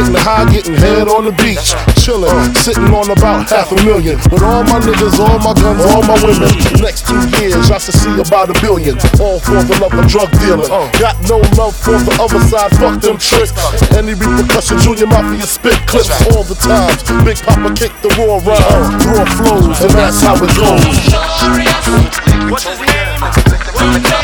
Getting high, getting head on the beach. Chillin', sitting on about $500,000. With all my niggas, all my guns, all my women. Next 2 years, I should see about $1 billion. All for the love of drug dealing. Got no love for the other side, fuck them tricks. Any repercussion, Junior Mafia spit clips all the time. Big Papa kick the raw rhyme, raw flows, and that's how it goes. What's his name?